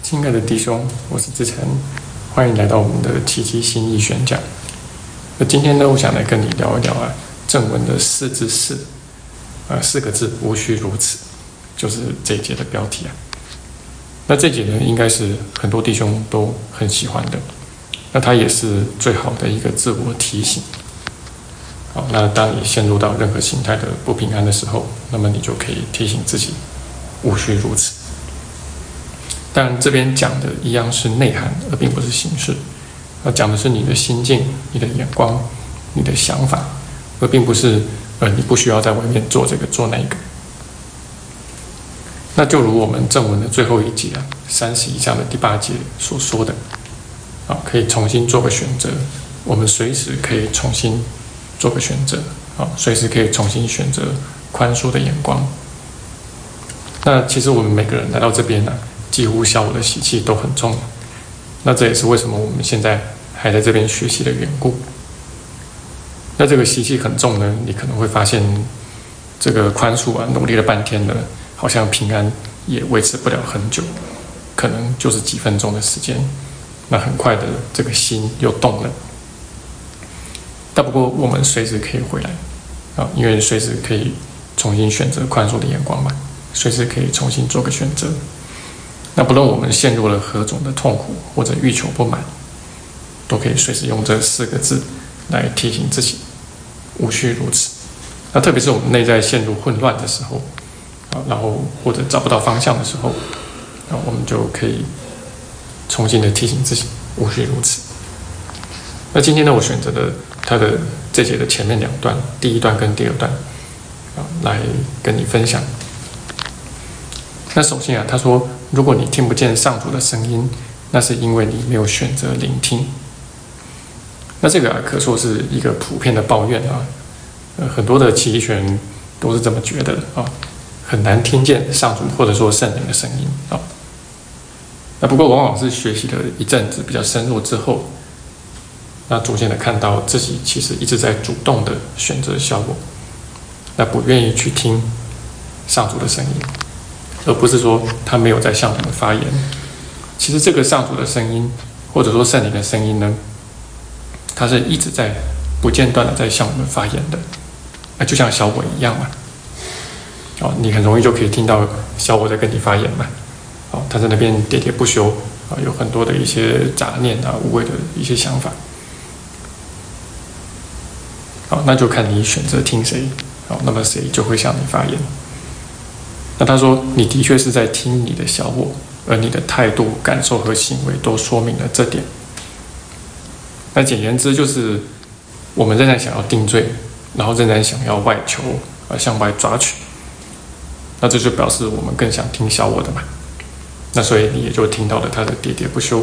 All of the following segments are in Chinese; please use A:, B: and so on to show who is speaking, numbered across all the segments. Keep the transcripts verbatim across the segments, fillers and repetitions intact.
A: 亲爱的弟兄，我是志成，欢迎来到我们的奇迹心意宣讲。那今天呢，我想来跟你聊一聊啊，正文的四之四，呃，四个字，无需如此，就是这一节的标题啊。那这一节呢，应该是很多弟兄都很喜欢的，那它也是最好的一个自我提醒。好，那当你陷入到任何形态的不平安的时候，那么你就可以提醒自己，无需如此。当然，这边讲的一样是内涵，而并不是形式。呃，讲的是你的心境、你的眼光、你的想法，而并不是呃你不需要在外面做这个做那个。那就如我们正文的最后一节啊，三十以上的第八节所说的，啊，可以重新做个选择。我们随时可以重新做个选择，啊，随时可以重新选择宽恕的眼光。那其实我们每个人来到这边呢、啊，几乎小我的习气都很重，那这也是为什么我们现在还在这边学习的缘故。那这个习气很重呢，你可能会发现，这个宽恕啊，努力了半天了，好像平安也维持不了很久，可能就是几分钟的时间，那很快的这个心又动了。但不过我们随时可以回来啊，因为随时可以重新选择宽恕的眼光嘛，随时可以重新做个选择。那不论我们陷入了何种的痛苦或者欲求不满，都可以随时用这四个字来提醒自己，无需如此。那特别是我们内在陷入混乱的时候，啊，然后或者找不到方向的时候，啊，我们就可以重新的提醒自己，无需如此。那今天呢，我选择了他的这节的前面两段，第一段跟第二段，啊，来跟你分享。那首先啊，他说，如果你听不见上主的声音，那是因为你没有选择聆听。那这个啊，可说是一个普遍的抱怨啊，呃，很多的奇迹学人都是这么觉得啊，很难听见上主或者说圣灵的声音啊。那不过往往是学习了一阵子比较深入之后，那逐渐的看到自己其实一直在主动的选择小我，那不愿意去听上主的声音。而不是说他没有在向我们发言。其实这个上主的声音，或者说圣灵的声音呢，他是一直在不间断的在向我们发言的，就像小我一样嘛。哦，你很容易就可以听到小我在跟你发言嘛。哦，他在那边喋喋不休啊，有很多的一些杂念啊、无谓的一些想法。好，那就看你选择听谁，好，那么谁就会向你发言。那他说，你的确是在听你的小我，而你的态度、感受和行为都说明了这点。那简言之，就是我们仍然想要定罪，然后仍然想要外求，而向外抓取。那这就表示我们更想听小我的嘛。那所以你也就听到了他的喋喋不休。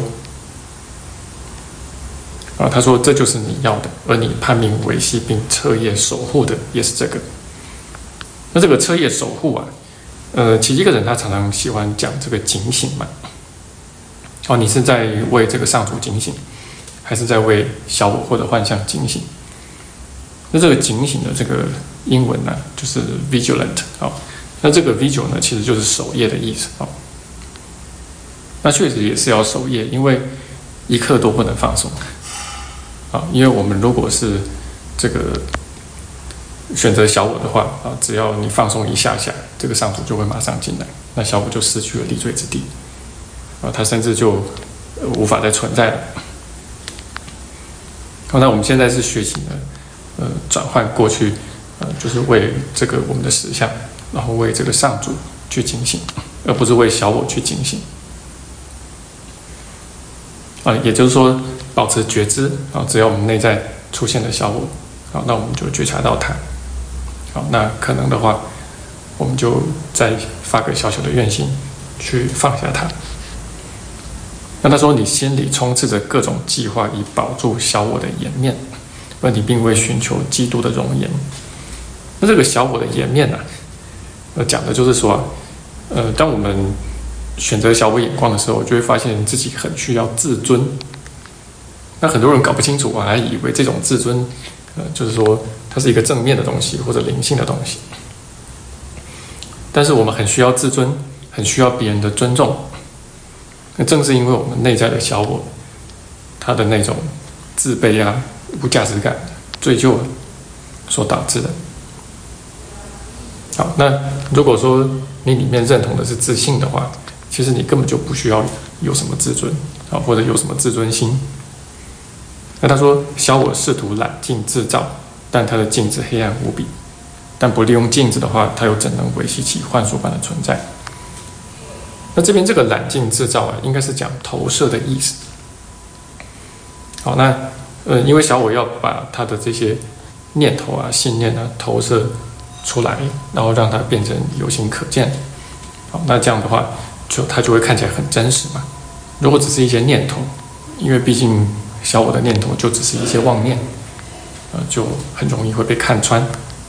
A: 啊，他说这就是你要的，而你盼命维系并彻夜守护的也是这个。那这个彻夜守护啊。呃，奇迹个人他常常喜欢讲这个警醒嘛。哦，你是在为这个上主警醒，还是在为小我或者幻象警醒？那这个警醒的这个英文呢、啊，就是 vigilant 哦。那这个 vigil 呢，其实就是守夜的意思哦。那确实也是要守夜，因为一刻都不能放松啊。因为我们如果是这个选择小我的话啊，只要你放松一下下，这个上主就会马上进来，那小我就失去了立锥之地啊，他甚至就无法再存在了。好，那我们现在是学习呢，呃，转换过去，呃，就是为这个我们的实相，然后为这个上主去警醒，而不是为小我去警醒啊。也就是说，保持觉知啊，只要我们内在出现了小我，好，那我们就觉察到它。好，那可能的话，我们就再发个小小的愿心，去放下它。那他说，你心里充斥着各种计划，以保住小我的颜面，而你并未寻求基督的容颜。那这个小我的颜面呢、啊，呃，讲的就是说，呃，当我们选择小我眼光的时候，就会发现自己很需要自尊。那很多人搞不清楚，还以为这种自尊，呃，就是说它是一个正面的东西或者灵性的东西。但是我们很需要自尊，很需要别人的尊重， 那正是因为我们内在的小我，他的那种自卑啊、无价值感、罪疚所导致的。好，那如果说你里面认同的是自信的话，其实你根本就不需要有什么自尊啊，或者有什么自尊心。那他说，小我试图揽镜自照，但他的镜子黑暗无比，但不利用镜子的话，他又怎能维系其幻术般的存在？那这边这个揽镜自照啊，应该是讲投射的意思。好，那呃，因为小我要把他的这些念头啊、信念啊投射出来，然后让它变成有形可见。好，那这样的话，就它就会看起来很真实嘛。如果只是一些念头，因为毕竟小我的念头就只是一些妄念，呃，就很容易会被看穿。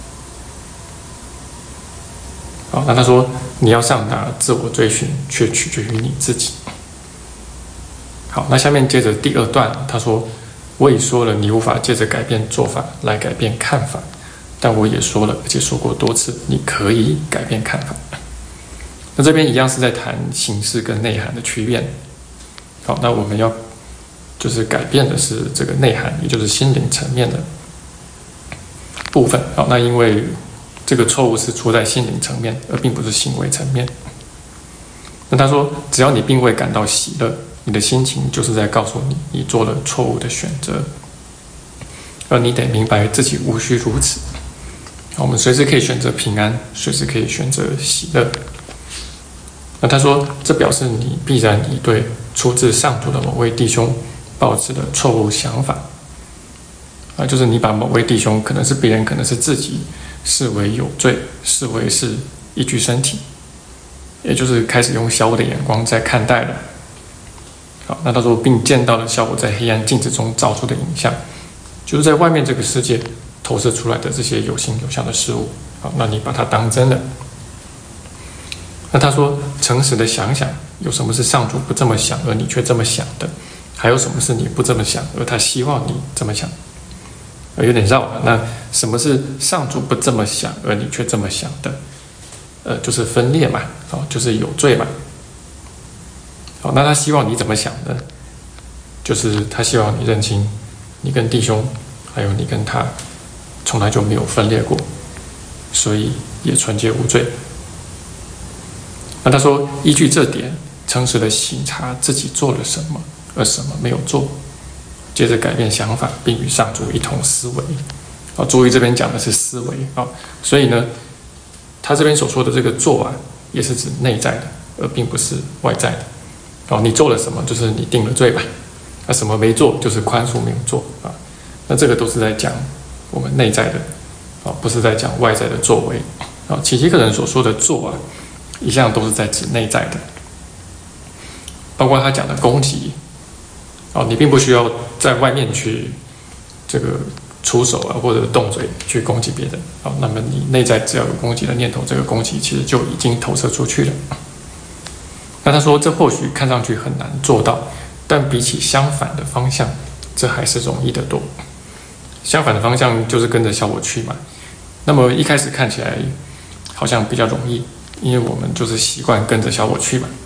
A: 好，那他说你要上达自我追寻，却取决于你自己。好，那下面接着第二段，他说我已说了，你无法借着改变做法来改变看法，但我也说了，而且说过多次，你可以改变看法。那这边一样是在谈形式跟内涵的区别。好，那我们要就是改变的是这个内涵，也就是心灵层面的部分。好，那因为这个错误是出在心灵层面，而并不是行为层面。那他说，只要你并未感到喜乐，你的心情就是在告诉你，你做了错误的选择，而你得明白自己无需如此。我们随时可以选择平安，随时可以选择喜乐。那他说，这表示你必然已对出自上主的某位弟兄抱持了错误想法啊，就是你把某位弟兄，可能是别人，可能是自己，视为有罪，视为是一具身体，也就是开始用小我的眼光在看待了。好，那他说，并见到了小我在黑暗镜子中照出的影像，就是在外面这个世界投射出来的这些有形有相的事物。好，那你把它当真了。那他说，诚实的想想，有什么是上主不这么想，而你却这么想的？还有什么是你不这么想，而他希望你这么想？有点绕了。那什么是上主不这么想，而你却这么想的？呃，就是分裂嘛，好，就是有罪嘛。好，那他希望你怎么想呢？就是他希望你认清，你跟弟兄，还有你跟他，从来就没有分裂过，所以也纯洁无罪。那他说，依据这点，诚实的省察自己做了什么，而什么没有做，接着改变想法，并与上主一同思维。啊，注意这边讲的是思维啊，所以呢，他这边所说的这个做啊，也是指内在的，而并不是外在的。哦，你做了什么，就是你定了罪吧？那什么没做，就是宽恕没有做啊。那这个都是在讲我们内在的，啊，不是在讲外在的作为。啊，奇迹课人所说的做啊，一向都是在指内在的，包括他讲的攻击。哦，你并不需要在外面去这个出手啊，或者动嘴去攻击别人。好，那么你内在只要有攻击的念头，这个攻击其实就已经投射出去了。那他说，这或许看上去很难做到，但比起相反的方向，这还是容易得多。相反的方向就是跟着小我去嘛。那么一开始看起来好像比较容易，因为我们就是习惯跟着小我去嘛。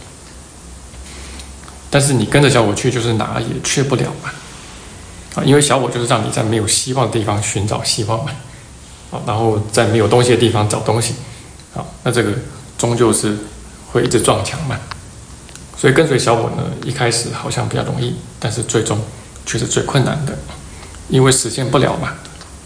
A: 但是你跟着小我去，就是哪也去不了嘛。啊，因为小我就是让你在没有希望的地方寻找希望嘛。啊，然后在没有东西的地方找东西。啊，那这个终究是会一直撞墙嘛。所以跟随小我呢，一开始好像比较容易，但是最终却是最困难的，因为实现不了嘛。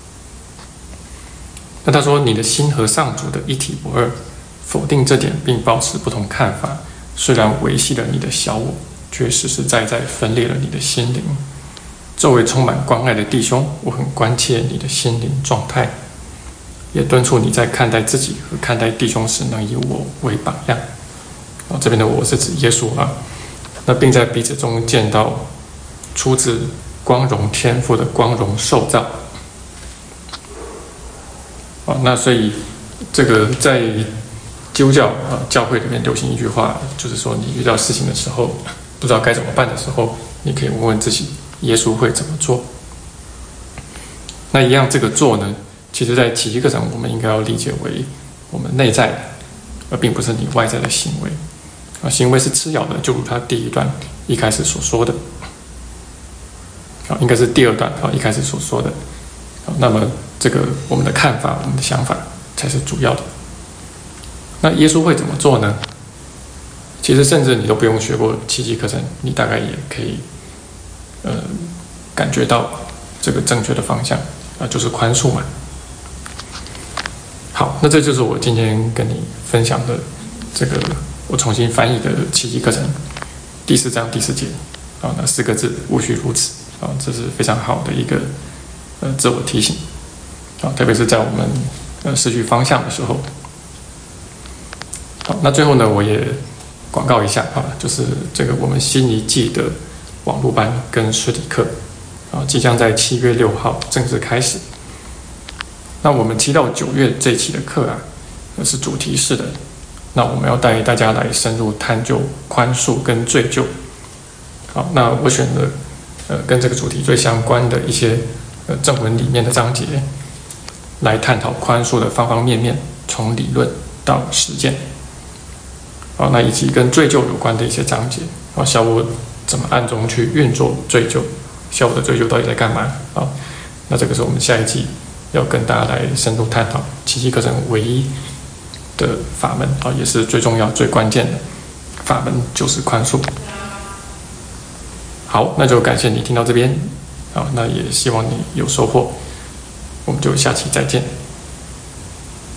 A: 那他说，你的心和上主的一体不二，否定这点并保持不同看法，虽然维系了你的小我，却实实在在分裂了你的心灵。作为充满关爱的弟兄，我很关切你的心灵状态，也敦促你在看待自己和看待弟兄时，能以我为榜样。哦，这边的我是指耶稣啊，那并在彼此中见到出自光荣天赋的光荣受造。哦，那所以这个在基督教啊教会里面流行一句话，就是说你遇到事情的时候，不知道该怎么办的时候，你可以问问自己，耶稣会怎么做？那一样，这个做呢，其实在奇迹课程，我们应该要理解为我们内在的，而并不是你外在的行为。 啊，行为是次要的，就如他第一段一开始所说的，啊，应该是第二段啊一开始所说的，啊，那么这个我们的看法、我们的想法才是主要的。那耶稣会怎么做呢？其实甚至你都不用学过奇迹课程，你大概也可以呃感觉到这个正确的方向啊，就是宽恕嘛。好，那这就是我今天跟你分享的这个我重新翻译的奇迹课程第四章第四节啊，那四个字务须如此啊，这是非常好的一个呃自我提醒啊，特别是在我们呃失去方向的时候。好，那最后呢，我也广告一下啊，就是这个我们新一季的网络班跟实体课啊，即将在七月六号正式开始。那我们七到九月这一期的课啊，是主题式的。那我们要带大家来深入探究宽恕跟罪疚。好，那我选了呃跟这个主题最相关的一些呃正文里面的章节，来探讨宽恕的方方面面，从理论到实践。好，那以及跟罪疚有关的一些章节，好，小我怎么暗中去运作罪疚，小我的罪疚到底在干嘛？好，那这个是我们下一季要跟大家来深入探讨奇迹课程唯一的法门啊，也是最重要、最关键的法门，就是宽恕。好，那就感谢你听到这边，好，那也希望你有收获，我们就下期再见。